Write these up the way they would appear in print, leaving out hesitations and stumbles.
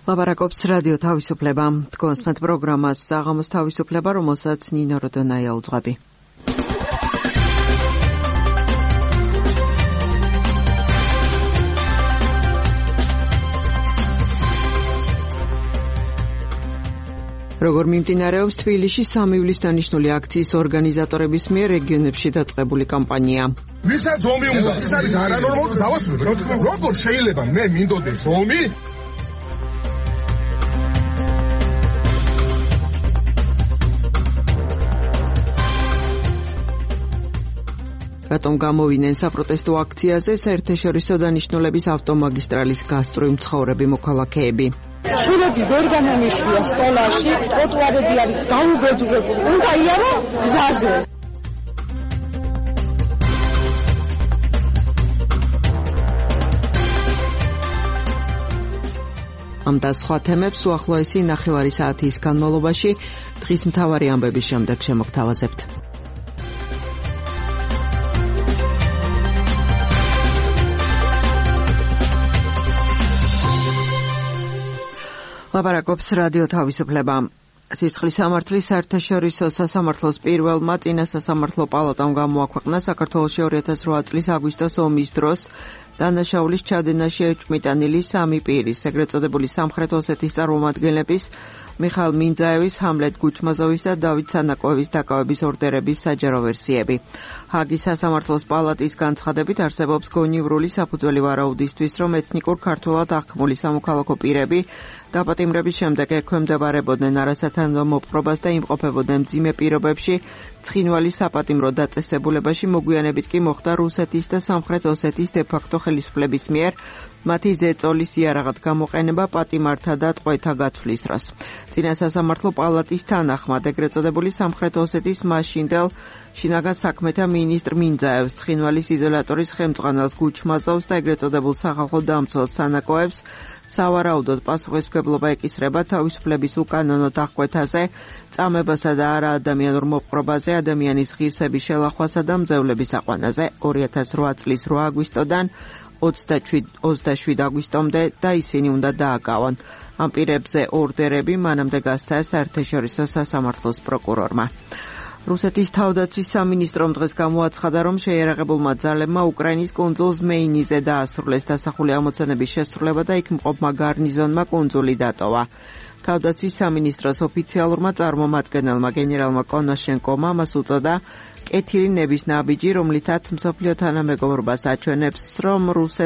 ლაპარაკობს რადიო თავისუფლება. თქვენს პროგრამას საღამოს თავისუფლება, რომელსაც ნინო როდონაია უძღვები. როგორ მიმდინარეობს თბილისში 3 ივლისს დანიშნული აქციის ორგანიზატორების მიერ რეგიონებში დაწყებული კამპანია. ვისაც ომი უნდა, ის არის არანორმალური დავასრულებ. როგორ შეიძლება მე მინდოდეს ომი? რატომ გამოვიდნენ საპროტესტო აქციაზე საერთაშორისო დანიშნულების ავტომაგისტრალის გასწვრივ მცხოვრები მოქალაქეები? შვილები ვერ განამიშვია სკოლაში, ტროტუარები არის გაუბედურებული. უნდა იარო გზაზე. ამ და სხვა თემებს უახლოესი 9 საათის განმავლობაში დღის მთავარი ამბების შემდეგ შემოგთავაზებთ. ლაპარაკობს რადიო თავისუფლება. სისხლის სამართლის საერთაშორისო სასამართლოს პირველმა წინა სასამართლო პალატამ გამოაქვეყნა საქართველოში 2008 წლის აგვისტოს ომის დროს დანაშაულის ჩადენაში ეჭვმიტანილი 3 პირის, ეგრეთ წოდებული სამხრეთ ოსეთის წარმომადგენლების მიხაილ მინძაევის, ჰამლეთ გუჩმაზოვის და დავით სანაკოევის დაკავების ორდერების საჯარო ვერსიები. ჰაგის სასამართლოს პალატის განცხადებით არსებობს გონივრული საფუძველი ვარაუდისთვის, რომ ეთნიკურ ქართველად აღქმული სამოქალაქო პირები დაპატიმრების შემდეგ ექვემდებარებოდნენ არასათანადო მოპყრობას და იმყოფებოდნენ მძიმე პირობებში. ცხინვალის საპატიმრო დაწესებულებაში მოგვიანებით კი მოხდა რუსეთის და სამხრეთ ოსეთის დე-ფაქტო ხელისუფლების მიერ მათი ზეწოლის იარაღად გამოყენება პატიმართა და ტყვეთა გაცვლის დროს. წინა სასამართლო პალატის თანახმად ეგრეთ წოდებული სამხრეთ ოსეთის მაშინდელ შინაგან საქმეთა მინისტრ მინძაევს, ცხინვალის იზოლატორის ხელმძღვანელს გუჩმაზოვს და ეგრეთ წოდებულ სახალხო დამცველს სანაკოევს სავარაუდოდ პასუხისმგებლობა ეკისრება თავისუფლების უკანონო დახკვეთაზე, წამებასა და არაადამიანურ მოპყრობაზე, ადამიანის ღირსების შელახვასა და მძევლების აყვანაზე 2008 წლის 8 აგვისტოდან 27 აგვისტომდე და ისინი უნდა დააკავონ. ამ პირებზე ორდერები მანამდე გასცა საერთაშორისო სასამართლოს პროკურორმა. რუსეთის თავდაცვის სამინისტრომ დღეს გამოაცხადა, რომ შეიარაღებულმა ძალებმა უკრაინის კუნძულ ზმეინიზე დაასრულეს დასახული ამოცანების შესრულება და იქ მყოფმა გარნიზონმა კუნძული დატოვა. თავდაცვის სამინისტროს ოფიციალურმა წარმომადგენელმა გენერალმა კონაშენკომ ამას უწოდა კეთილი ნების ნაბიჯი, რომლითაც მსოფლიო თანამეგობრობას აჩვენებს, რომ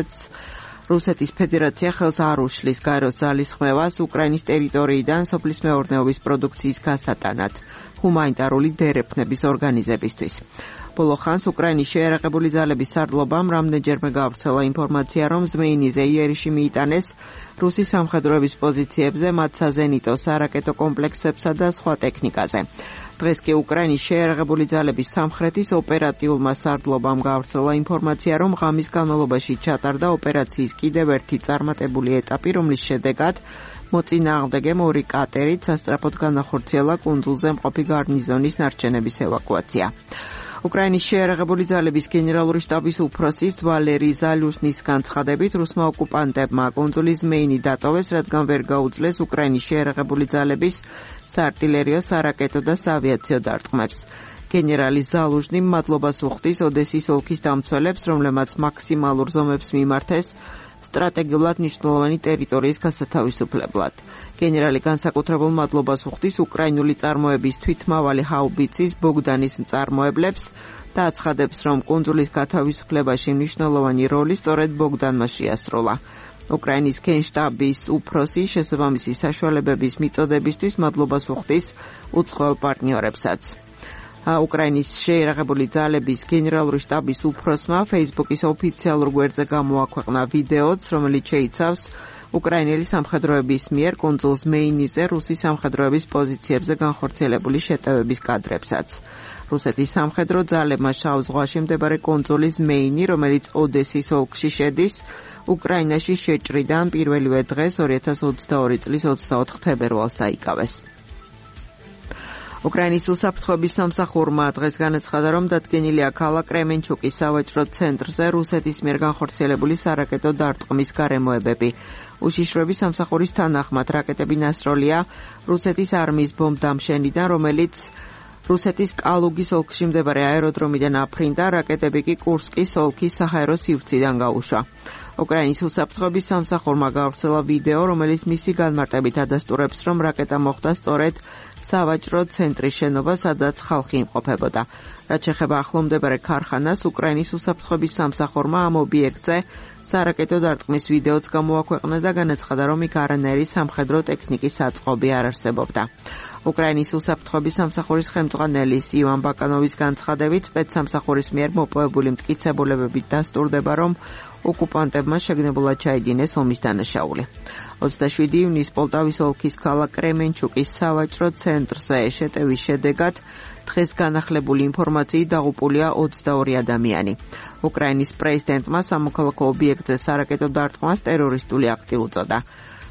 რუსეთის ფედერაცია ხელს არ უშლის გაეროს ძალისხმევას უკრაინის ტერიტორიიდან სოფლის მეურნეობის პროდუქციის გასატანად ჰუმანიტარული დერეფნების ორგანიზებისთვის. ბოლო ხანს უკრაინის შეიარაღებული ძალების სარდლობამ რამდენჯერმე გავრცელა ინფორმაცია, რომ ზმეინიზე იერიში მიიტანეს რუსის სამხედროების პოზიციებზე, მათ საზენიტო სარაკეტო კომპლექსებსა და სხვა ტექნიკაზე. დღეს კი უკრაინის შეიარაღებული ძალების სამხრეთის ოპერატიულმა სარდლობამ გავრცელა ინფორმაცია, რომ ღამის განმავლობაში ჩატარდა ოპერაციის კიდევ ერთი წარმატებული ეტაპი, რომლის შედეგად მოწინააღმდეგემ 2 კატერით სასწრაფოდ განახორციელა კუნძულზე მყოფი გარნიზონის ნარჩენების ევაკუაცია. უკრაინის შეიარაღებული ძალების გენერალური შტაბის უფროსის ვალერი ზალუშნის განცხადებით, რუსმა ოკუპანტებმა კუნძული ზმეინი დატოვეს, რადგან ვერ გაუძლეს უკრაინის შეიარაღებული ძალების საარტილერიო, სარაკეტო და საავიაციო დარტყმებს. გენერალი ზალუშნი მადლობას უხდის ოდესის ოლქის დამცველებს, რომლებმაც მაქსიმალურ ზომებს მიმართეს სტრატეგიულად მნიშვნელოვანი ტერიტორიის გასათავისუფლებლად. გენერალი განსაკუთრებულ მადლობას უხდის უკრაინული წარმოების თვითმავალი ჰაუბიცის ბოგდანის მწარმოებლებს და აცხადებს, რომ კუნძულის გათავისუფლებაში მნიშვნელოვანი როლი სწორედ ბოგდანმა შეასრულა. უკრაინის გენშტაბის უფროსი შესაბამისი საშუალებების მიწოდებისთვის მადლობას უხდის უცხოელ პარტნიორებსაც. უკრაინის შეიარაღებული ძალების გენერალური შტაბის უფროსმა Facebook-ის ოფიციალურ გვერდზე გამოაქვეყნა ვიდეოც, რომელიც შეიცავს უკრაინელი სამხედროების მიერ კუნძულ ზმეინიზე რუსის სამხედროების პოზიციებზე განხორციელებული შეტევების კადრებსაც. რუსეთის სამხედრო ძალებმა შავ ზღვაში მდებარე კუნძული ზმეინი, რომელიც ოდესის ოლქში შედის, უკრაინაში შეჭრიდან პირველივე დღეს 2022 წლის 24 თებერვალს დაიკავეს. უკრაინის უსაფრთხოების სამსახურმა დღეს განაცხადა, რომ დადგენილია ქალაქ კრემენჩუკის სავაჭრო ცენტრზე რუსეთის მიერ განხორციელებული სარაკეტო დარტყმის გარემოებები. უშიშროების სამსახურის თანახმად რაკეტები ნასროლია რუსეთის არმიის ბომბდამშენიდან, რომელიც რუსეთის კალუგის ოლქში მდებარე აეროდრომიდან აფრინდა, რაკეტები კი კურსკის ოლქის საჰაერო სივრციდან გაუშვა. უკრაინის უსაფრთხოების სამსახურმა გავრცელა ვიდეო, რომელიც მისი განმარტებით ადასტურებს, რომ რაკეტა მოხვდა სწორედ სავაჭრო ცენტრის შენობა, სადაც ხალხი იმყოფებოდა. რაც შეეხება ახლომდებარე ქარხანას, უკრაინის უსაფრთხოების სამსახურმა ამ ობიექტზე სარაკეტო დარტყმის ვიდეოც გამოაქვეყნა და განაცხადა, რომ იქ არანაირი სამხედრო ტექნიკის აწყობი არ არსებობდა. უკრაინის უსაფრთხოების სამსახურის ხელმძღვანელის ივან ბაკანოვის განცხადებით, სპეცსამსახურის მიერ მოპოვებული მტკიცებულებებით დასტურდება, რომ ოკუპანტებმა შეგნებულად ჩაიდინეს ომის დანაშაული. 27 ივნისს პოლტავის ოლქის ქალაქ კრემენჩუკის სავაჭრო ცენტრზე შეტევის შედეგად დღეს განახლებული ინფორმაციით დაღუპულია 22 ადამიანი. უკრაინის პრეზიდენტმა სამოქალაქო ობიექტზე სარაკეტო დარტყმას ტერორისტული აქტი უწოდა.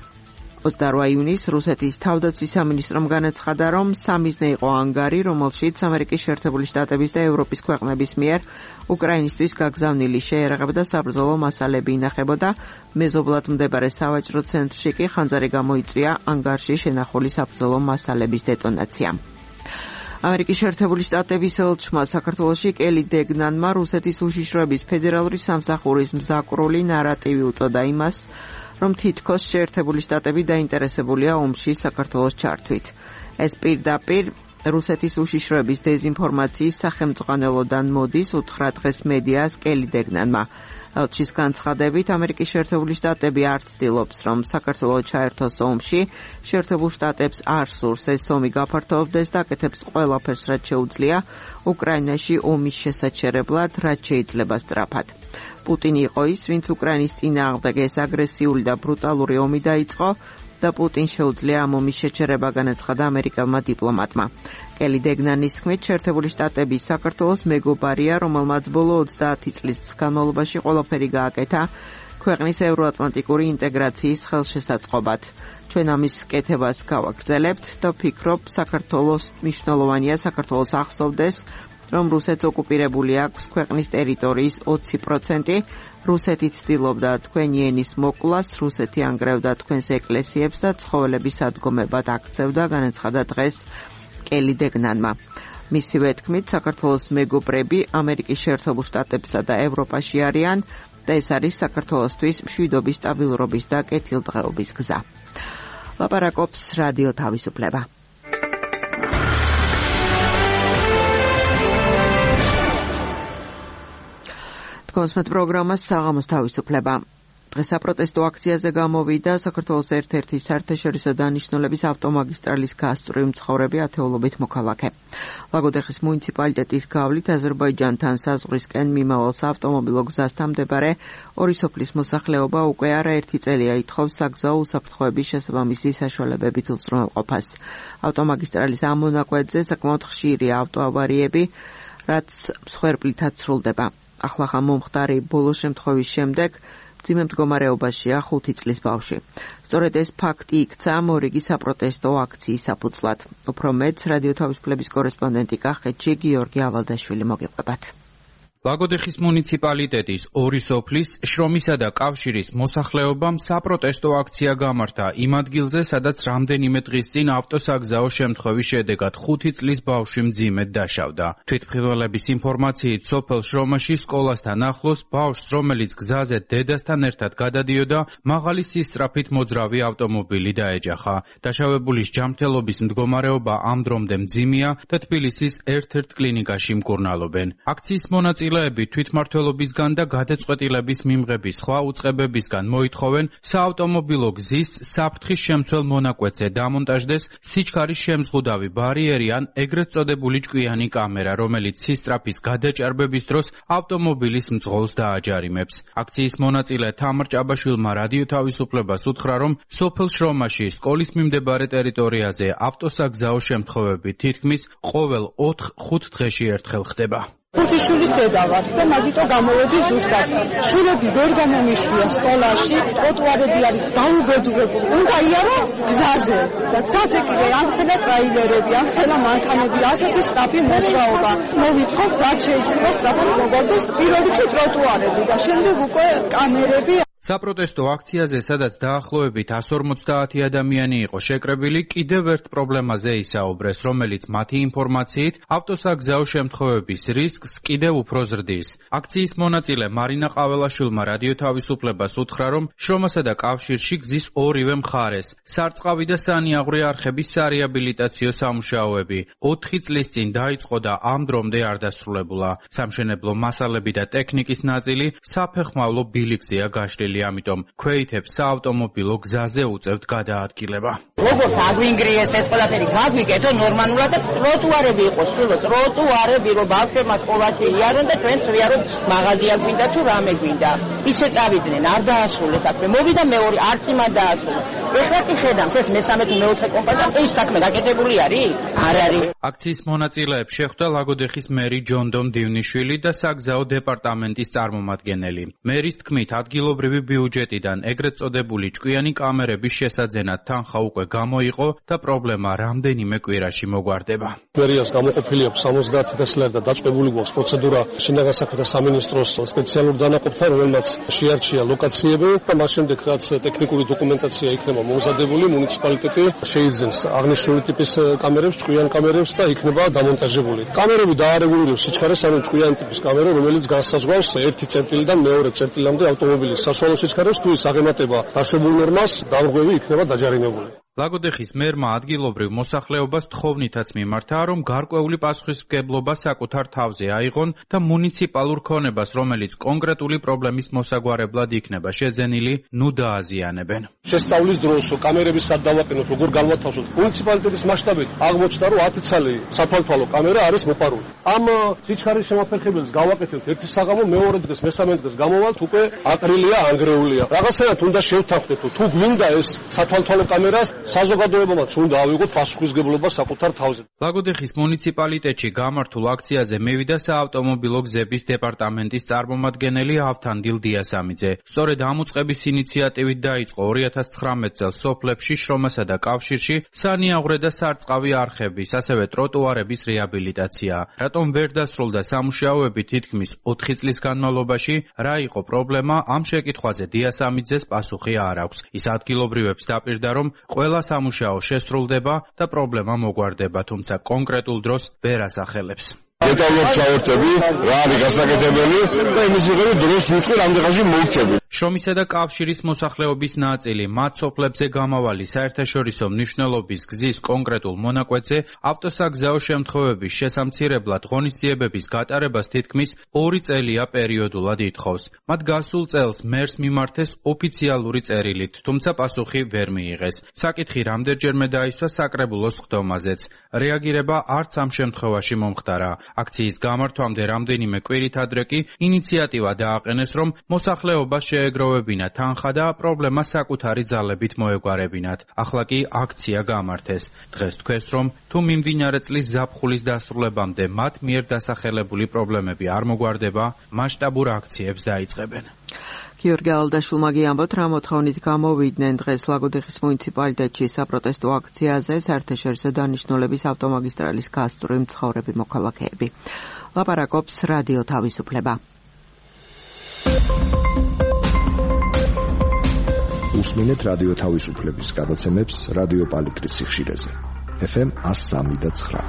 28 ივნისს რუსეთის თავდაცვის სამინისტრომ განაცხადა, რომ სამიზნე იყო ანგარი, რომელშიც ამერიკის შეერთებული შტატების და ევროპის ქვეყნების მიერ უკრაინისთვის გაგზავნილი შეიარაღება და საბრძოლო მასალები ინახებოდა. მეზობლად მდებარე სავაჭრო ცენტრში კი ხანძარი გამოიწვია ანგარში შენახული საბრძოლო მასალების დეტონაციამ. ამერიკის შეერთებული შტატების ელჩმა საქართველოში კელი დეგნანმა რუსეთის უშიშროების ფედერალური სამსახურის მზაკვრული ნარატივი უწოდა იმას, რომ თითქოს შეერთებული შტატები დაინტერესებულია ომში საქართველოს ჩართვით. ეს პირდაპირ რუსეთის უშიშროების დეზინფორმაციის სახელმძღვანელოდან მოდის, უთხრა დღეს მედიას კელი დეგნანმა. ელჩის განცხადებით, ამერიკის შეერთებული შტატები არ ცდილობს, რომ საქართველო ჩაერთოს ომში, შეერთებულ შტატებს არ სურს ეს ომი გაფართოვდეს და აკეთებს ყველაფერს, რაც შეუძლია უკრაინაში ომის შესაჩერებლად, რაც შეიძლება სწრაფად. პუტინი იყო ის, ვინც უკრაინის წინააღმდეგ ეს აგრესიული და ბრუტალური ომი დაიწყო და პუტინს შეუძლია ამ ომის შეჩერება, განაცხადა ამერიკელმა დიპლომატმა. კელი დეგნანის თქმით, შეერთებული შტატები საქართველოს მეგობარია, რომელმაც ბოლო 30 წლის განმავლობაში ყველაფერი გააკეთა ქვეყნის ევროატლანტიკური ინტეგრაციის ხელშესაწყობად. ჩვენ ამის კეთებას გავაგრძელებთ და ვფიქრობ, საქართველოს მნიშვნელოვანია საქართველოს ახსოვდეს, რომ რუსეთს ოკუპირებული აქვს ქვეყნის ტერიტორიის 20%, რუსეთი ცდილობდა თქვენი ენის მოკვლას, რუსეთი ანგრევდა თქვენს ეკლესიებს და ცხოველების ადგომებად აქცევდა, განაცხადა დღეს კელი დეგნანმა. მისივე თქმით, საქართველოს მეგობრები ამერიკის შეერთებულ შტატებსა და ევროპაში არიან და ეს არის საქართველოსთვის მშვიდობის, სტაბილურობის და კეთილდღეობის გზა. ლაპარაკობს რადიო თავისუფლება. კონსმეთ პროგრამას საღამოს თავისუფლება. დღეს საპროტესტო აქციაზე გამოვიდა საქართველოს ერთ-ერთი საერთაშორისო დანიშნულების ავტომაგისტრალის გასწვრივ მცხოვრები ათეულობით მოქალაქე. ლაგოდეხის მუნიციპალიტეტის გავლით აზერბაიჯანთან საზღვრისკენ მიმავალ საავტომობილო გზასთან მდებარე ორი სოფლის მოსახლეობა უკვე არაერთი წელია ითხოვს საგზაო უსაფრთხოების შესაბამისი საშუალებებით უზრუნველყოფას. ავტომაგისტრალის ამ მონაკვეთზე საკმაოდ ხშირია ავტოავარიები, რაც მსხვერპლითაც სრულდება. ახლახან მომხდარი ბოლო შემთხვევის შემდეგ მძიმე მდგომარეობაშია 5 წლის ბავშვი. სწორედ ეს ფაქტი იქცა მორიგი საპროტესტო აქციის საფუძვლად. უფრო მეტს რადიო თავისუფლების კორესპონდენტი კახეთში გიორგი ავალდაშვილი მოგიყვებათ. ლაგოდეხის მუნიციპალიტეტის ორი სოფლის შრომისა და კავშირის მოსახლეობამ საპროტესტო აქცია გამართა იმ ადგილზე, სადაც რამდენიმე დღის წინ ავტოსაგზაო შემთხვევის შედეგად 5 წლის ბავშვი მძიმედ დაშავდა. თვითმხილველების ინფორმაციით, სოფელ შრომაში სკოლასთან ახლოს ბავშვს, რომელიც გზაზე დედასთან ერთად გადადიოდა, მაღალი სისწრაფით მოძრავი ავტომობილი დაეჯახა. დაშავებულის ჯანმრთელობის მდგომარეობა ამ დრომდე მძიმეა და თბილისის ერთ-ერთ კლინიკაში მკურნალობენ. აქციის მონაწილეები თვითმმართველობისგან და გადაწყვეტილების მიღების სხვა უწყებებისგან მოითხოვენ საავტომობილო გზის საფრთხის შემცველ მონაკვეთზე დამონტაჟდეს სიჩქარის შემზღუდავი ბარიერი ან ეგრეთ წოდებული ჭკვიანი კამერა, რომელიც სისწრაფის გადაჭარბების დროს ავტომობილის მძღოლს დააჯარიმებს. აქციის მონაწილე თამარ ჭაბაშვილმა რადიო თავისუფლებას უთხრა, რომ სოფელ შრომაში სკოლის მიმდებარე ტერიტორიაზე ავტოსაგზაო შემთხვევები თითქმის ყოველ 4-5 დღეში ერთხელ ხდება. 5 შვილის დედა ვარ და მაგიტო გამოვედი ზუსტად. შვილები ვერ გამომიშვია სკოლაში, ტროტუარები არის დაუბედურებული. უნდა იარო გზაზე და გზაზე კიდე ამხელა ტრაილერები, ამხელა მანქანები, ასეთი სწრაფი მოძრაობა. მოვითხოვთ რაც შეიძლება სწრაფად მოგვარდეს პირველ რიგში ტროტუარები და შემდეგ უკვე კამერები. საპროტესტო აქციაზე, სადაც დაახლოებით 150 ადამიანი იყო შეკრებილი, კიდევ ერთ პრობლემაზე ისაუბრეს, რომელიც მათი ინფორმაციით ავტოსაგზაო შემთხვევების რისკს კიდევ უფრო ზრდის. აქციის მონაწილე მარინა ყაველაშვილმა რადიო თავისუფლებას უთხრა, რომ შრომასა და კავშირში გზის ორივე მხარეს სარწყავი და სანიაღვრე არხების სარეაბილიტაციო სამუშაოები 4 წლის წინ დაიწყო და ამ დრომდე არ დასრულებულა. სამშენებლო მასალები და ტექნიკის ნაწილი საფეხმავლო ბილიკზეა გაშლილი. ამიტომ ქვეითებს საავტომობილო გზაზე უწევთ გადაადგილება. როგორც აგვინგრიეს ეს ყველაფერი გაგვიკეთო ნორმალურად და ტროტუარები იყოს, ტროტუარები რომ ბავშვებმა სკოლაში იარონ და ჩვენც ვიაროთ მაღაზია გვინდა თუ რამე გვინდა. ისე წავიდნენ, არ დაასრულეს საქმე. მოვიდა მეორე, არც იმან დაასრულა. ეხლა კი ხედავთ, ეს მესამე თუ მეოთხე კომპანია, ეს საქმე გაკეთებული არის? არ არის. აქციის მონაწილეებს შეხვდა ლაგოდეხის მერი ჯონდომ დივნიშვილი და საგზაო დეპარტამენტის წარმომადგენელი. მერის თქმით, ადგილობრივი ბიუჯეტიდან ეგრეთ წოდებული ჭკვიანი კამერების შესაძენად თანხა უკვე გამოიყო და პრობლემა რამდენიმე კვირაში მოგვარდება. მერიას გამოყოფილი აქვს 70,000 ლარი და დაწყებული გვაქვს პროცედურა შინაგან საქმეთა სამინისტროს სპეციალურ დანაყოფთან, რომელმაც შეარჩია ლოკაციები და მას შემდეგ რაც ტექნიკური დოკუმენტაცია იქნება მომზადებული, მუნიციპალიტეტი შეიძენს აღნიშნული ტიპის კამერებს, ჭკვიან კამერებს და იქნება დამონტაჟებული. კამერები დაარეგულირებს სიჩქარეს, ანუ ჭკვიანი ტიპის კამერა, რომელიც განსაზღვრავს ერთი წერტილიდან მეორე წერტილამდე ავტომობილის საშუალო სიჩქარეს, თუ ის აღემატება დაშვებულ ნორმას, დამრღვევი იქნება დაჯარიმებული. ლაგოდეხის მერმა ადგილობრივ მოსახლეობას თხოვნითაც მიმართა, რომ გარკვეული პასუხისმგებლობა საკუთარ თავზე აიღონ და მუნიციპალურ ქონებას, რომელიც კონკრეტული პრობლემის მოსაგვარებლად იქნება შეძენილი, ნუ დააზიანებენ. შესწავლის დროს კამერების სად დავაყენოთ, როგორ galvaთავსოთ, მუნიციპალიტეტის მასშტაბით აღმოჩნდა, რომ 10 ცალი სათვალთვალო კამერა არის მოპარული. ამ სიჩქარის შემოფერხებელს გავაკეთებთ ერთი საღამო, მეორე დღეს, მესამე დღეს გამოვალთ, უკვე აკრილია, ანგრეულია. რაღაცნაირად უნდა შევთანხმდეთ, თუ გვინდა ეს სათვალთვალო კამერას საზოგადოებამაც უნდა ავიღოთ პასუხისმგებლობა საკუთარ თავზე. ლაგოდეხის მუნიციპალიტეტში გამართულ აქციაზე მევიდა საავტომობილო გზების დეპარტამენტის წარმომადგენელი ავთანდილ დიასამიძე. სწორედ ამ უწყების ინიციატივით დაიწყო 2019 წელს სოფლებში, შრომასა და კავშირში სანიაღვრე და სარწყავი არხების, ასევე ტროტუარების რეაბილიტაცია. რატომ ვერ დასრულდა სამუშაოები თითქმის 4 წლის განმავლობაში? რა იყო პრობლემა? ამ შეკითხვაზე დიასამიძეს პასუხი არ აქვს. ის ადგილობრივებს დაპირდა, რომ ყველა სამუშაო შესრულდება და პრობლემა მოგვარდება, თუმცა კონკრეტულ დროს ვერ ასახელებს. დეტალურად ჩავერთები, რა არის გასაკეთებელი და იმის მიხედვით დროს ვუწყი რამდენიღაში მოვრჩები. შრომისა და კავშირის მოსახლეობის ნაწილი მათ სოფლებზე გამავალი საერთაშორისო მნიშვნელობის გზის კონკრეტულ მონაკვეთზე ავტოსაგზაო შემთხვევების შესამცირებლად ღონისძიებების გატარებას თითქმის 2 წელია პერიოდულად ითხოვს. მათ გასულ წელს მერს მიმართეს ოფიციალური წერილით, თუმცა პასუხი ვერ მიიღეს. საკითხი რამდენჯერმე დაისვა საკრებულოს ხდომაზეც. რეაგირება არც ამ შემთხვევაში მომხდარა. აქციის გამართვამდე რამდენიმე კვირით ადრე კი ინიციატივა დააყენეს, რომ მოსახლეობას შეეგროვებინა თანხა და პრობლემა საკუთარი ძალებით მოეგვარებინათ. ახლა კი აქცია გამართეს. დღეს თქვეს, რომ თუ მიმდინარე წლის ზაფხულის დასრულებამდე მათ მიერ დასახელებული პრობლემები არ მოგვარდება, მასშტაბურ აქციებს დაიწყებენ. გიორგი ალდაშვილმა გიამბოთ, რა მოთხოვნით გამოვიდნენ დღეს ლაგოდეხის მუნიციპალიტეტში საპროტესტო აქციაზე საერთაშორისო დანიშნულების ავტომაგისტრალის გასწვრივ მცხოვრები მოქალაქეები. ლაპარაკობს რადიო თავისუფლება. უსმენთ რადიო თავისუფლების გადაცემებს რადიო პალიტრის სიხშირეზე. FM 103.9.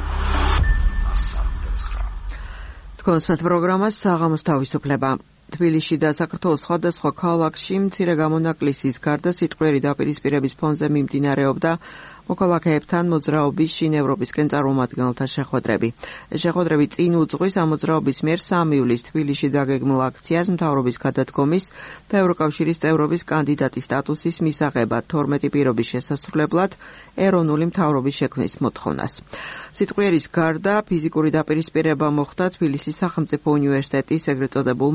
თქვენს პროგრამას საღამოს თავისუფლება. თბილისში და საქართველოს სხვადასხვა ქალაქში მცირე გამონაკლისის გარდა სიტყვიერი დაპირისპირების ფონზე მიმდინარეობდა მოქალაქეებთან მოძრაობის შინ ევროპისკენ წარმომადგენელთა შეხვედრები. შეხვედრები წინ უძღვის ამ მოძრაობის მიერ 3 ივლისს თბილისში დაგეგმილ აქციას მთავრობის გადადგომის და ევროკავშირის წევრობის კანდიდატის სტატუსის მისაღებად 12 პირობის შესასრულებლად ეროვნული მთავრობის შექმნის მოთხოვნას. სიტყვიერის გარდა ფიზიკური დაპირისპირება მოხდა თბილისის სახელმწიფო უნივერსიტეტის ეგრეთ წოდებულ მაღლივ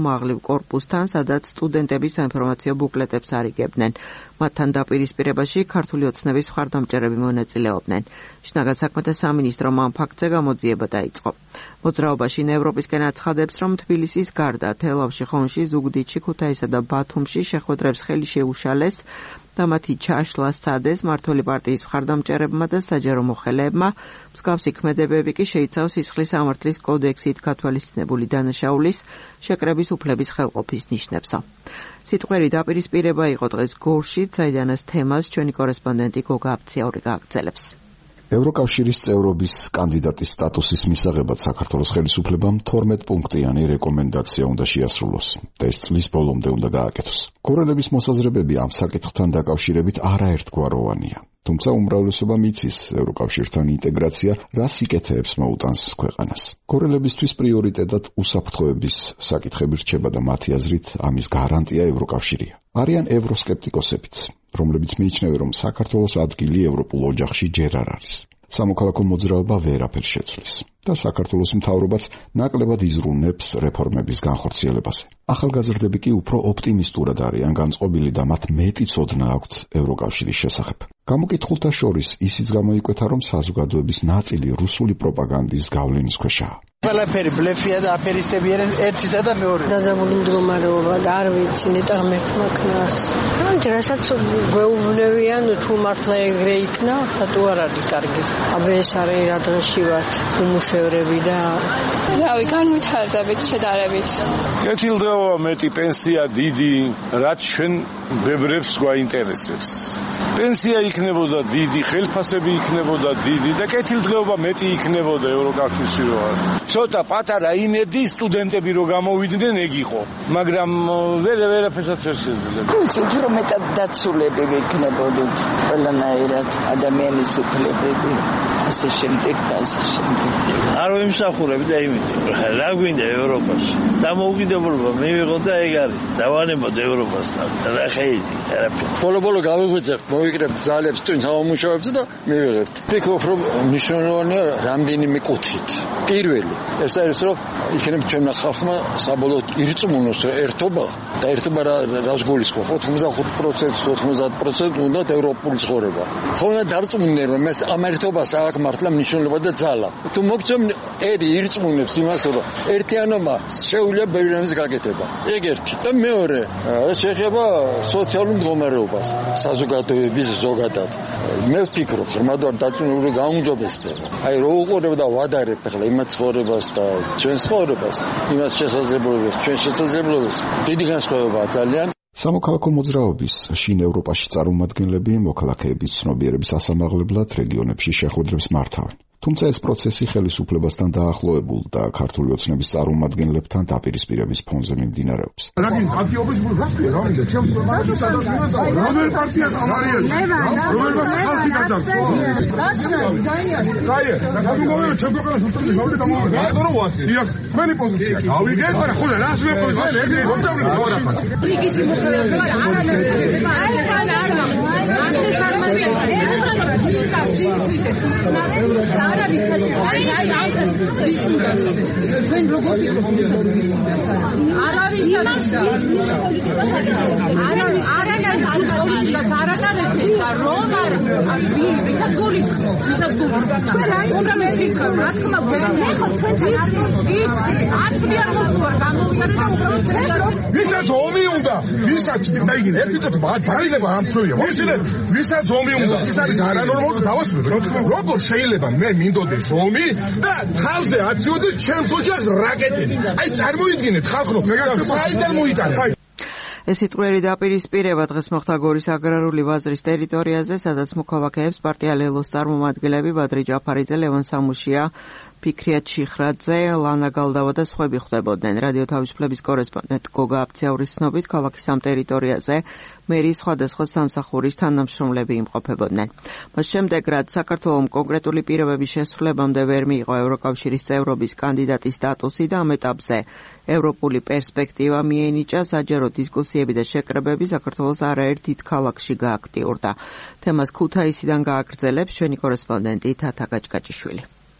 კორპუსთან, სადაც სტუდენტები საინფორმაციო ბუკლეტებს არიგებდნენ. მათთან დაპირისპირებაში ქართული ოცნების მხარდამჭერები მონაწილეობდნენ. შინაგან საქმეთა სამინისტრომ ამ ფაქტზე გამოძიება დაიწყო. მოძრაობაში ევროპისკენ აცხადებს, რომ თბილისის გარდა თელავში, ხონში, ზუგდიდში, ქუთაისსა და ბათუმში შეხვედრებს ხელი შეუშალეს და მათი ჩაშლა სცადეს მმართველი პარტიის მხარდამჭერებმა და საჯარო მოხელეებმა. მსგავსი ქმედებები კი შეიცავს სისხლის სამართლის კოდექსით გათვალისწინებული დანაშაულის შეკრების უფლების ხელყოფის ნიშნებსა. სიტყვერი დაპირისპირება იყო დღეს გორში, საიდანაც თემას ჩვენი კორესპონდენტი გოგა აბციური გააგრძელებს. ევროკავშირის წევრობის კანდიდატის სტატუსის მისაღებად საქართველოს ხელისუფლებამ 12 პუნქტიანი რეკომენდაცია უნდა შეასრულოს და ეს წლის ბოლომდე უნდა გააკეთოს. კორელების მოსაზრებები ამ საკითხთან დაკავშირებით არაერთგვაროვანია. თუმცა უმრავლესობა მიცის ევროკავშირთან ინტეგრაცია რას იკეთებს მოუტანს ქვეყანას. კორელებისთვის პრიორიტეტად უსაფრთხოების საკითხები რჩება და მათი აზრით ამის გარანტია ევროკავშირია. არიან ევროსკეპტიკოსებიც, რომლებიც მიიჩნევენ, რომ საქართველოს ადგილი ევროპულ ოჯახში ჯერ არ არის. სამოქალაქო მოძრაობა ვერაფერს შეცვლის და საქართველოს მთავრობაც ნაკლებად იზრუნებს რეფორმების განხორციელებაზე. ახალგაზრდები კი უფრო ოპტიმისტურად არიან განწყობილი და მათ მეტი ცოდნა აქვთ ევროკავშირის შესახებ. გამოკითხულთა შორის ისიც გამოიკვეთა, რომ საზოგადოების ნაწილი რუსული პროპაგანდის გავლენის ქვეშაა. ყველაფერი ბლეფია და აფერისტები არიან ერთისა და მეორე. დაძაბული მდგომარეობა და არ ვიცი ნეტარ მერტმა ქნას. რასაც გვეუბნევიან თუ მართლა ეგრე იქნა, ხათუ არ არის კარგი. აბა ეს არის რა დღეში ვართ უმუშევრები და რავი განვითარდებით შედარებით. კეთილდღეობა მეტი პენსია დიდი, რაც ჩვენ ბებრებს გვაინტერესებს. პენსია იქნებოდა დიდი, ხელფასები იქნებოდა დიდი და კეთილდღეობა მეტი იქნებოდა ევროკავშირში რო არ. ცოტა პატარა იმედი სტუდენტები რო გამოვიდნენ ეგ იყო, მაგრამ ვერაფერსაც ვერ შეძლებ. ვიცით რომ მეტად დაცულები ვიქნებოდით ყველანაირად ადამიანის უფლებები ასე შემდეგ და ასე შემდეგ. არ ვიმსახურებ და იმით რა გვინდა ევროპაში. დამოუკიდებლობა მივიღო და ეგ არის. დავანებოთ ევროპასთან. რა ხეიდი, არაფერი. ბოლო გავიღვიძებ, მოვიკრებ ძალებს twin სამუშაოებს და მივიღებთ. ვფიქრობ რომ მნიშვნელოვანია რამდენიმე კუთხით. პირველი ეს არის რომ იქნებ ჩვენმა ხალხმა საბოლოოდ ირწმუნოს ერთობა და ერთობა რას გულისხმობს 85% უნდა ევროპული ცხოვრება. ხომ დარწმუნდნენ რომ ეს ამ ერთობას აქვს მართლა მნიშვნელობა და ძალა. თუ მოგწევ ერი ირწმუნებს იმას რომ ერთიანობა შეუძლია ბევრი რამის გაკეთება. ეგ ერთი და მეორე რა შეეხება სოციალურ მდგომარეობას საზოგადოების ზოგადად. მე ვფიქრობ რომ მადარ დაწუნებული გაუმჯობესდება. აი რო უყურებ და ვადარებ ახლა იმათ ცხოვრებას და ჩვენ ცხოვრებას, იმას შესაძლებლობებს, ჩვენ შესაძლებლობებს დიდი განსხვავებაა ძალიან. სამოქალაქო მოძრაობის შინ ევროპაში წარმომადგენლები მოქალაქეების ცნობიერების ასამაღლებლად რეგიონებში შეხვედრებს მართავენ. თუმცა ეს პროცესი ხელისუფლებასთან დაახლოებულ და ქართული ოცნების წარმომადგენლებთან დაპირისპირების ფონზე მიმდინარეობს. რაგინ პარტიობის გულს რა მინდა ჩემს ქვეყანაში სადაც რომელ პარტიას ამარიაში რომელ ხალხი გაძარცვა დაია რადგან მოვიდა ჩემს ქვეყანაში უწევდი გავდე გამოვიდა რა რო ვასი დიახ მენი პოზიცია გავიგე არა ხო რას ვერ ყოველს ეგრე მოწევდი რა ბრიგიტი მოხელება ვისაც ომი უნდა ვისაც დაიგინე ერთით დაილება ამ ჩვია მოსილე ვისაც ომი უნდა ის არის არანორმალური დავასრულებ როგორ შეიძლება მე მინდოდეს ომი და თავზე აციოდეს ჩემს ოჯახს რაკეტები აი წარმოიდგინეთ ხალხო საიდან მოიტანე ეს სიტყვიერი დაპირისპირება დღეს მოხდა გორის აგრარული ვაზრის ტერიტორიაზე, სადაც მოქალაქეებს პარტია ლელოს წარმომადგენლები ბადრი ჯაფარიძე, ლევან სამუშია, ფიქრია ჩიხრაძე, ლანა გალდავა და სხვები ხვდებოდნენ. რადიო თავისუფლების კორესპონდენტ გოგა აბციაურის ცნობით, ქალაქის ამ ტერიტორიაზე მერიის სხვადასხვა სამსახურის თანამშრომლები იმყოფებოდნენ. მას შემდეგ, რაც საქართველოს კონკრეტული პირობების შესრულებამდე ვერ მიიღო ევროკავშირის წევრობის კანდიდატის სტატუსი და ამ ეტაპზე ევროპული პერსპექტივა მიენიჭა, საჯარო დისკუსიები და შეკრებები საქართველოს არაერთ დიდ ქალაქში გააქტიურდა. თემას ქუთაისიდან გააგრძელებს ჩვენი კორესპონდენტი თათა გაჭკაჭიშვილი.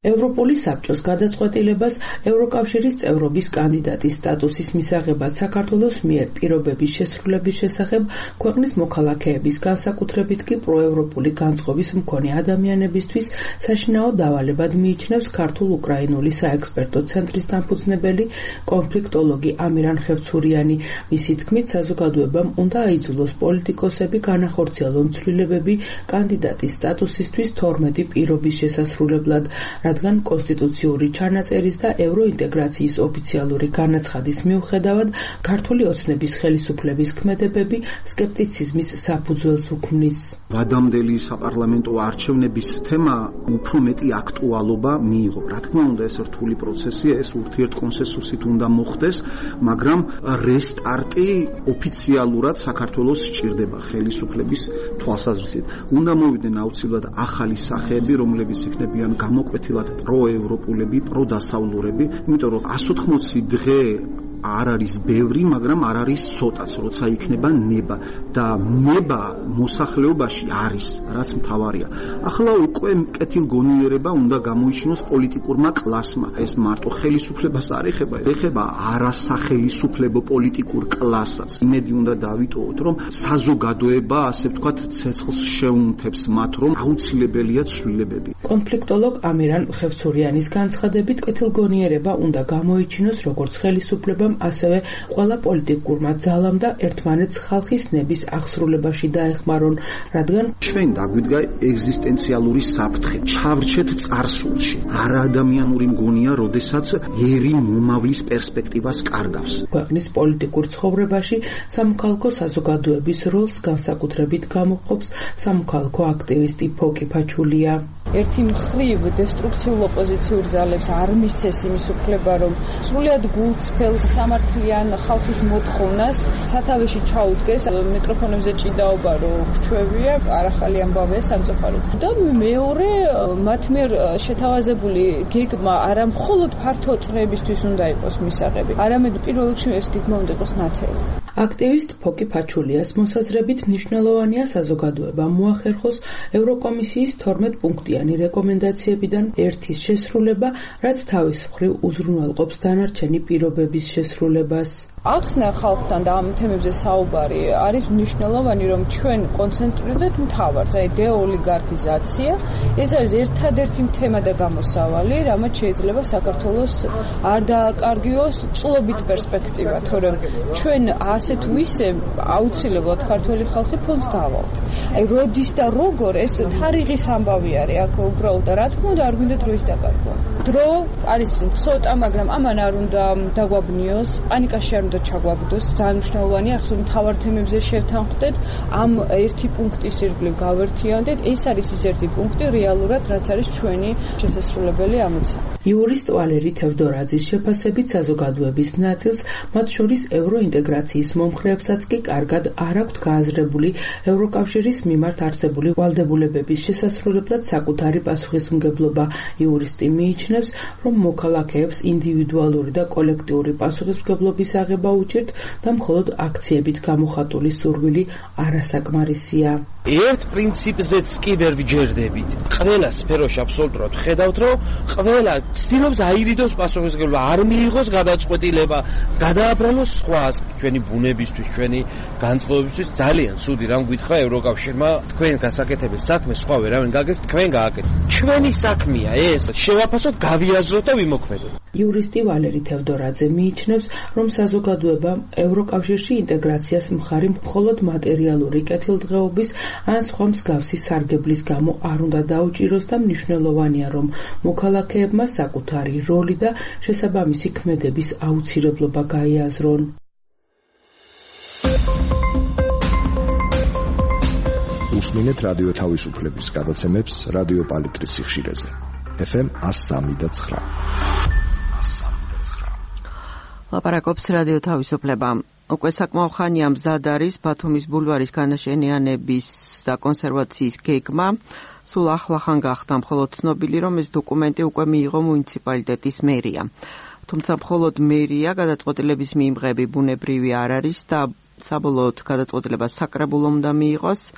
ევროპული საბჭოს გადაწყვეტილებას ევროკავშირის წევრობის კანდიდატის სტატუსის მისაღებად საქართველოს მიერ პირობების შესრულების შესახებ ქვეყნის მოქალაქეების განსაკუთრებით კი პროევროპული განწყობის მქონე ადამიანებისთვის საშინაო დავალებად მიიჩნევს ქართულ-უკრაინული საექსპერტო ცენტრის დამფუძნებელი კონფლიქტოლოგი ამირან ხევცურიანი. მისი თქმით, საზოგადოებამ უნდა აიძულოს პოლიტიკოსები განახორციელონ ცვლილებები კანდიდატის სტატუსისთვის 12 პირობის შესასრულებლად, რადგან კონსტიტუციური ჩანაწერის და ევროინტეგრაციის ოფიციალური განაცხადის მიუხედავად ქართული ოცნების ხელისუფლების ქმედებები სკეპტიციზმის საფუძველს უქმნის. ვადამდელი საპარლამენტო არჩევნების თემა უფრო მეტი აქტუალობა მიიღო. რა თქმა უნდა, ეს რთული პროცესია, ეს ურთიერთკონსენსუსით უნდა მოხდეს, მაგრამ რესტარტი ოფიციალურად საქართველოს სჭირდება ხელისუფლების თვალსაზრისით. უნდა მოვიდნენ აუცილებლად ახალი სახეები, რომლებიც იქნებიან გამოკვეთილად პროევროპულები, პროდასავლურები, იმიტომ რომ 180 დღე არ არის ბევრი, მაგრამ არ არის ცოტაც, როცა იქნება ნება და ნება მოსახლეობაში არის, რაც მთავარია. ახლა უკვე კეთილგონიერება უნდა გამოიჩინოს პოლიტიკურმა კლასმა. ეს მარტო ხელისუფლებას არ ეხება, ეხება არასახელისუფლებო პოლიტიკურ კლასაც. იმედი უნდა დავიტოვოთ, რომ საზოგადოება, ასე ვთქვათ, ცეცხლს შეუნთებს მათ, რომ აუცილებელია ცვლილებები. კონფლიქტოლოგ ამირან ხევცურიანის განცხადებით, კეთილგონიერება უნდა გამოიჩინოს როგორც ხელისუფლება, ასევე ყველა პოლიტიკურმა ძალამ და ერთმანეთს ხალხის ნების აღსრულებაში დაეხმარონ, რადგან ჩვენ დაგვიდგა ეგზისტენციალური საფრთხე. ჩავრჩეთ წარსულში. არაადამიანური მგონია, როდესაც ერი მომავლის პერსპექტივას კარგავს. ქვეყნის პოლიტიკურ ცხოვრებაში სამოქალაქო საზოგადოების როლს განსაკუთრებით გამოხობს სამოქალაქო აქტივისტი ფოკი ფაჩულია. ერთი მხრივ დესტრუქციულ ოპოზიციურ ძალებს არ მისცეს იმის უფლება, რომ სრულად გულწრფელ სამართლიან ხალხის მოთხოვნას სათავეში ჩაუდგეს. მიკროფონებზე ჭიდაობა რო გვჩვევია, არახალი ამბავია სამწუხაროდ. და მეორე, მათ მიერ შეთავაზებული გეგმა არა მხოლოდ ფართო წრეებისთვის უნდა იყოს მისაღები, არამედ პირველ რიგში ეს გეგმა უნდა იყოს ნათელი. აქტივისტ ფოკი ფაჩულიას მოსაზრებით მნიშვნელოვანია საზოგადოებამ მოახერხოს ევროკომისიის 12 პუნქტიანი რეკომენდაციებიდან ერთის შესრულება, რაც თავის მხრივ უზრუნველყოფს დანარჩენი პირობების შესრულებას. ახსნა ხალხთან და ამ თემებზე საუბარი არის მნიშვნელოვანი, რომ ჩვენ კონცენტრირდეთ მთავარს, აი დეოლიგარქიზაცია. ეს არის ერთადერთი თემა და გამოსავალი, რამაც შეიძლება საქართველოს არ დააკარგიოს წლობით პერსპექტივა, თორემ ჩვენ ასე თუ ისე აუცილებლად ქართველი ხალხი ფონს გავალთ. აი როდის და როგორ ეს თარიღის ამბავი არის, აქ უბრალოდ რა თქმა უნდა არ გვინდა დროის დაკარგვა. დრო არის ცოტა, მაგრამ ამან არ უნდა დაგვაბნიოს, პანიკაში არ უნდა ჩაგვაგდოს. ძალიან მნიშვნელოვანია ახლა მთავარ თემებზე შევთანხმდეთ, ამ ერთი პუნქტის ირგვლივ გავერთიანდეთ. ეს არის ის ერთი პუნქტი რეალურად, რაც არის ჩვენი შესასრულებელი ამოცანა. იურისტ ვალერი თევდორაძის შეფასებით საზოგადოების ნაწილს, მათ შორის ევროინტეგრაციის მომხრეებსაც კი კარგად არ აქვთ გააზრებული ევროკავშირის მიმართ არსებული ვალდებულებების შესასრულებლად საკუთარი პასუხისმგებლობა. იურისტი მიიჩნევს, რომ მოქალაქეებს ინდივიდუალური და კოლექტიური პასუხისმგებლობის აღება უჭირთ და მხოლოდ აქციებით გამოხატული სურვილი არასაკმარისია. ერთ პრინციპზეც კი ვერ ვიჯერდებით. ყველა სფეროში აბსოლუტურად ხედავთ, რომ ყველა ცდილობს აირიდოს პასუხისმგებლობა, არ მიიღოს გადაწყვეტილება, გადააბრალოს სხვას, ჩვენი ბუნებისთვის, ჩვენი განწყობებისთვის. ძალიან ცუდი რამ გითხრა ევროკავშირმა, თქვენ გასაკეთებთ საქმე, სხვა ვერავინ გაგეს, თქვენ გააკეთეთ. ჩვენი საქმეა ეს, შევაფასოთ, გავიაზროთ და ვიმოქმედოთ. იურისტი ვალერი თევდორაძე მიიჩნევს, რომ საზოგადოება ევროკავშირში ინტეგრაციას მხარი მხოლოდ მატერიალური კეთილდღეობის ან სხვა მსგავსი სარგებლის გამო არ უნდა დაუჭიროს და მნიშვნელოვანია, რომ მოქალაქეებმა საკუთარი როლი და შესაბამისი ქმედების აუცილებლობა გაიაზრონ. უსმინეთ რადიო თავისუფლების გადაცემებს რადიო პალიტრის სიხშირეზე. FM 103.9. ლაპარაკობს რადიო თავისუფლება. უკვე საკმაო ხანია მზად არის ბათუმის ბულვარის განაშენიანების და კონსერვაციის გეგმა. სულ ახლახან გახდა მხოლოდ ცნობილი, რომ ეს დოკუმენტი უკვე მიიღო მუნიციპალიტეტის მერია. თუმცა მხოლოდ მერია გადაწყვეტილების მიიღები ბუნებრივი არ არის და საბოლოოდ გადაწყვეტილება საკრებულომ უნდა მიიღოს.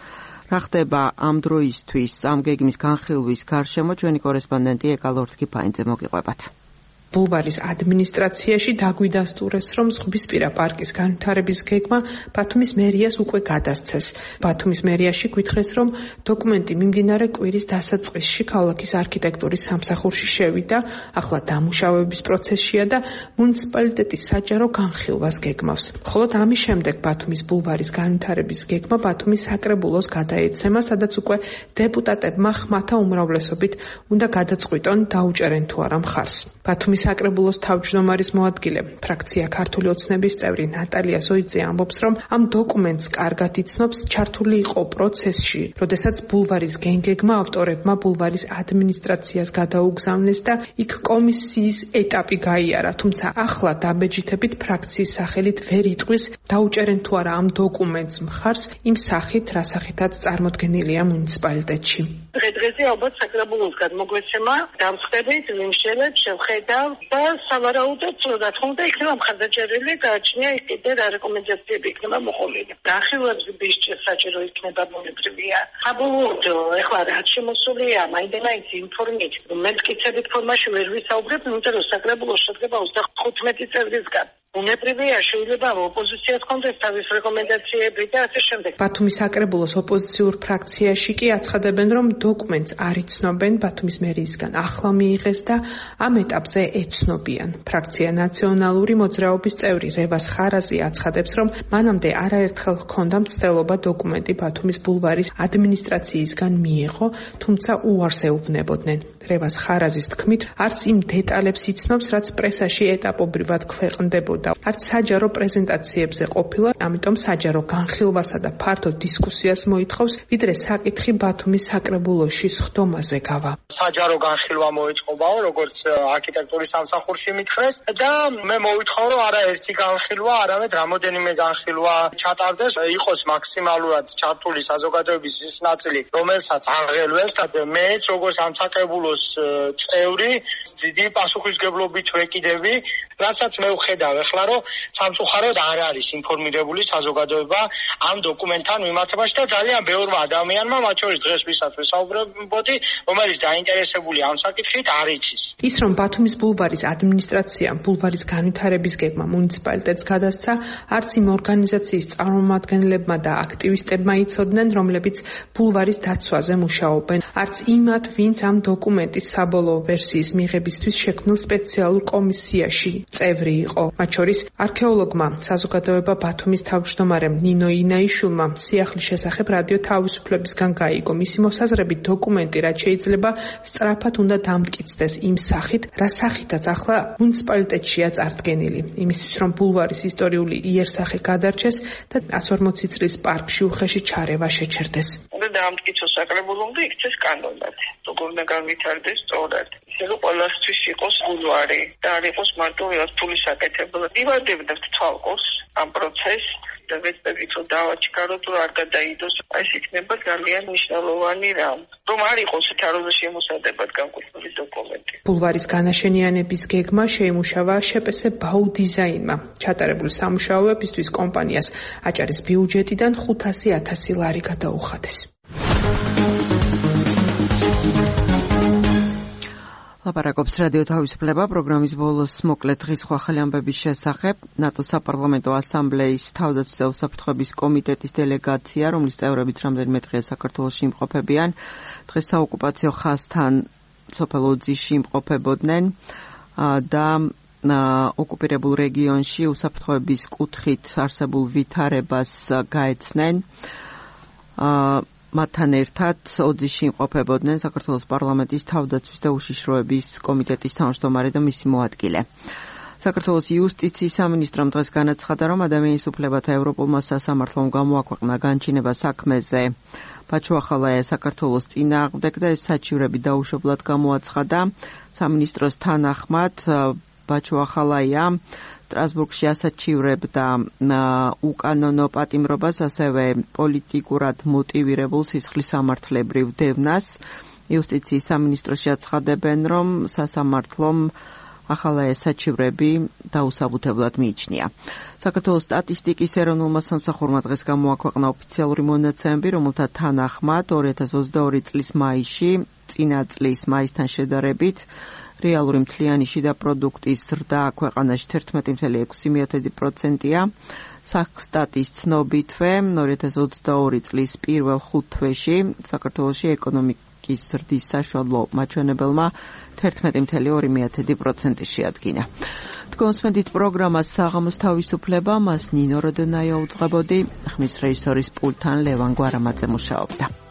რა ხდება ამ დროისთვის ამ გეგმის განხილვის გარშემო ჩვენი კორესპონდენტი ეკალორთკი ფაინძე მოგიყვებათ. ბულვარის ადმინისტრაციაში დაგვიდასტურეს, რომ ზღვისპირა პარკის განვითარების გეგმა ბათუმის მერიას უკვე გადასცეს. ბათუმის მერიაში გითხრეს, რომ დოკუმენტი მიმდინარე კვირის დასაწყისში ქალაქის არქიტექტურის სამსახურში შევიდა, ახლა დამუშავების პროცესშია და მუნიციპალიტეტის საჯარო განხილვას გეგმავს. ხოლო ამის შემდეგ ბათუმის ბულვარის განვითარების გეგმა ბათუმის საკრებულოს გადაეცემა, სადაც უკვე დეპუტატებმა ხმათა უმრავლესობით უნდა გადაწყვიტონ დაუჭერენ თუ არა მხარს. ბათუმის საკრებულოს თავმჯდომარის მოადგილე, ფრაქცია ქართული ოცნების წევრი ნატალია ზოიძე ამბობს, რომ ამ დოკუმენტს კარგად იცნობს, ჩართული იყო პროცესში, როდესაც ბულვარის გეგმა ავტორებმა ბულვარის ადმინისტრაციას გადაუგზავნეს და იქ კომისიის ეტაპი გაიარა, თუმცა ახლა დაბეჯითებით ფრაქციის სახელით ვერ იტყვის დაუჭერენ თუ არა ამ დოკუმენტს მხარს იმ სახით, რა სახითაც წარმოდგენილია მუნიციპალიტეტში. დღე-დღეზე ალბათ საკრებულოს გადმოგვეცემა დამწყებით მიმშელებს შევხედავ და სავარაუდოდ რა თქმა უნდა იქნება მხარდაჭერილი გააჩნია კიდე რა რეკომენდაციები იქნება მოყოლილი. განხილვების საჭირო იქნება ბუნებრივია. საბოლოოდ ეხლა რაც შემოსულია მაინდამაინც ინფორმით მე მტკიცებით ფორმაში ვერ ვისაუბრებ, იმიტომ რომ საკრებულო შედგება 35 წევრისგან. ბუნებრივია შეიძლება ოპოზიციას კონდეს თავის რეკომენდაციები და ასე შემდეგ. ბათუმის საკრებულოს ოპოზიციურ ფრაქციაში კი აცხადებენ, რომ დოკუმენტს არ იცნობენ, ბათუმის მერიისგან ახლა მიიღეს და ამ ეტაპზე ეცნობიან. ფრაქცია ნაციონალური მოძრაობის წევრი რევას ხარაზი აცხადებს, რომ მანამდე არაერთხელ ჰქონდა მცდელობა დოკუმენტი ბათუმის ბულვარის ადმინისტრაციისგან მიეღო, თუმცა უარს ეუბნებოდნენ. რევას ხარაზის თქმით, არც იმ დეტალებს იცნობს, რაც პრესაში ეტაპობრივად ქვეყნდებოდა. არც საჯარო პრეზენტაციებზე ყოფილა, ამიტომ საჯარო განხილვასა და ფართო დისკუსიას მოითხოვს, ვიდრე საკითხი ბათუმის საკრებულოში სხდომაზე გავა. საჯარო განხილვა მოეწყობაო, როგორც არქიტექტურის სამსახურში მითხრეს და მე მოვითხოვ, რომ არაერთი განხილვა, არამედ რამოდენიმე განხილვა ჩატარდეს, იყოს მაქსიმალურად ჩართული საზოგადოების ის ნაწილი, რომელსაც აღელვებს და მეც როგორც ამ საკრებულოს წევრი დიდი პასუხისმგებლობით ვეკიდები, რასაც მე ვხედავ ახლა, რომ სამწუხაროდ არ არის ინფორმირებული საზოგადოება ამ დოკუმენტთან მიმართებაში და ძალიან ბევრმა ადამიანმა, მათ შორის დღეს ვისაც ვესაუბრებოდი, რომელიც დაინტერესებული ამ საკითხით არ იცის. ის რომ ბათუმის ბულვარის ადმინისტრაციამ ბულვარის განვითარების გეგმა მუნიციპალიტეტს გადასცა, არც იმ ორგანიზაციის წარმომადგენლებმა და აქტივისტებმა იცოდნენ, რომლებიც ბულვარის დაცვაზე მუშაობენ, არც იმათ, ვინც ამ დოკუმენტის საბოლოო ვერსიის მიღებისთვის შექმნილ სპეციალურ კომისიაში წევრი იყო. მათ შორის არქეოლოგმა, საზოგადოება ბათუმის თავმჯდომარემ ნინო ინაიშვილმა სიახლის შესახებ რადიო თავისუფლებისგან გაიგო. მისი მოსაზრებით დოკუმენტი რაც შეიძლება სწრაფად უნდა დამტკიცდეს იმ სახით, რა სახითაც ახლა მუნიციპალიტეტშია წარდგენილი. იმისთვის რომ ბულვარის ისტორიული იერსახე გადარჩეს და 140 წლის პარკში უხეში ჩარევა შეჩერდეს. უნდა დაამტკიცოს საკრებულო და იქცეს კანონად. როგორ უნდა განვითარდეს სწორად. ისე რომ ყველასთვის იყოს ბულვარი და არ იყოს მარტო ერთული საკეთებლად. ვივარდებთ თვალყოს ამ პროცესს და ვეცდებით რომ დავაჩქაროთ, რომ არ გადაიდოს. ეს იქნება ძალიან მნიშვნელოვანი რამ. რომ არ იყოს თაროზე შემოსადებად განკუთვნილი დოკუმენტი. ბულვარის განაშენიანების გეგმა შეიმუშავა შპს ბაუ დიზაინმა. ჩატარებული სამუშაოებისთვის კომპანიას აჭარის ბიუჯეტიდან 500.000 ლარი გადაუხადეს. ლაპარაკობს რადიო თავისუფლება პროგრამის ბოლოს მოკლედ დღის ხვალ ამბების შესახებ. ნატოს საპარლამენტო ასამბლეის თავდაცვის და უსაფრთხოების კომიტეტის დელეგაცია, რომლის წევრებიც რამდენიმე დღეა საქართველოში იმყოფებიან, დღეს საოკუპაციო ხაზთან სოფელ ოძიში იმყოფებოდნენ და ოკუპირებულ რეგიონში უსაფრთხოების კუთხით არსებულ ვითარებას გაეცნენ. მათთან ერთად ოძიში იმყოფებოდნენ საქართველოს პარლამენტის თავდაცვის და უშიშროების კომიტეტის თავმჯდომარე და მისი მოადგილე. საქართველოს იუსტიციის სამინისტრომ დღეს განაცხადა, რომ ადამიანის უფლებათა ევროპულმა სასამართლომ გამოაქვეყნა განჩინება საქმეზე. ბაჩუახალაია საქართველოს წინააღმდეგ და ეს საჩივრები დაუშვებლად გამოაცხადა. სამინისტროს თანახმად ბაჩუახალაია სტრასბურგში ასაჩივრებდა უკანონო პატიმრობას, ასევე პოლიტიკურად მოტივირებულ სისხლისამართლებრივ დევნას. იუსტიციის სამინისტროში აცხადებენ, რომ სასამართლომ ახალა ეს საჩივრები დაუსაბუთებლად მიიჩნია. საქართველოს სტატისტიკის ეროვნულმა სამსახურმა დღეს გამოაქვეყნა ოფიციალური მონაცემები, რომელთა თანახმად 2022 წლის მაისში წინა წლის მაისთან შედარებით რეალური მთლიანი შიდა პროდუქტის ზრდა ქვეყანაში 11.6%-ია. საქსტატის ცნობითვე 2022 წლის პირველ 5 თვეში საქართველოში ეკონომიკის ზრდის საშუალო მაჩვენებელმა 11.2% შეადგინა. თქვენსმენთ პროგრამას საღამოს თავისუფლება, მას ნინო როდონაია უძღვებოდი, ხმის რეჟისორის პულტთან ლევან გვარამაძე მუშაობდა.